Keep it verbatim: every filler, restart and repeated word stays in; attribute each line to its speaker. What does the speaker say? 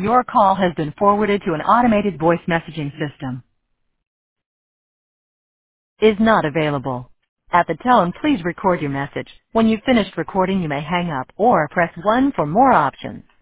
Speaker 1: Your call has been forwarded to an automated voice messaging system. Is not available. At the tone, please record your message. When you've finished recording, you may hang up or press one for more options.